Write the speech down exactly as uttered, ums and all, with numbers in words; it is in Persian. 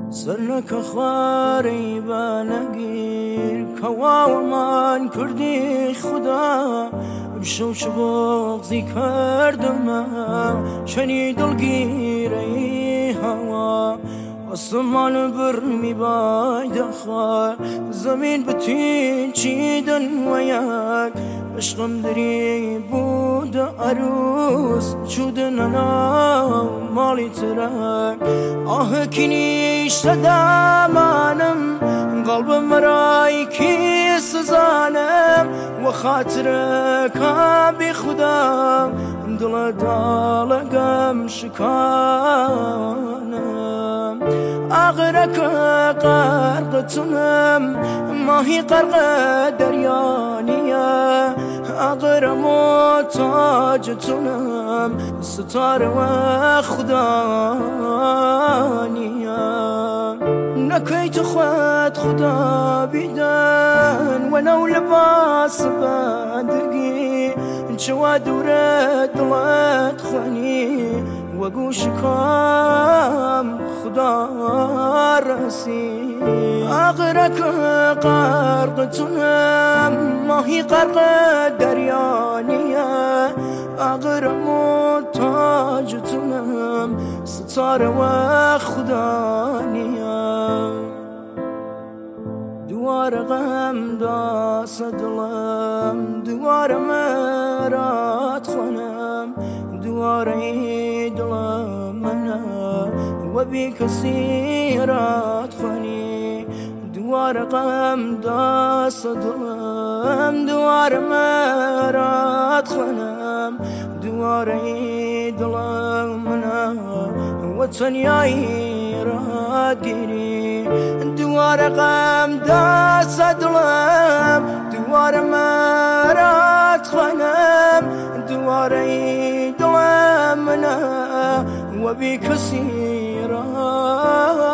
سرك خواري بانگیر کوا من کردی خدا بشوش بغزی کردم شنی دلگیری هوا آسمان بر می باید خواه زمین بتین چیدن و یک عشقم دری بود عروس چودن انا مالی ترک آه کنی شدامانم قلبم رای کی سزانم و خاطرك بی خدا دل دالگم شکانم آغرك غرقتنم ماهی غرق دریانیه آغر محتاجتنم ستاره و خدانیه نكيت خد خدا بيدان ولو لباس بادقي جواد ورد لا تخوني وقوش كام خدا راسي أغرق غرقتنا ما هي غرق دريانية أغرق محتاجتنا ستاره وخدانية دوار غم داس دلم دوار مرات خونم دوار دلم منا و بی کسی رات خونی دوار غم داس دلم دوار مرات خونم دوار دلم منا و تنیایی رات گیری دوار غم داس دلم دوار مرات خونم دوار دلم منا و بی کسی رات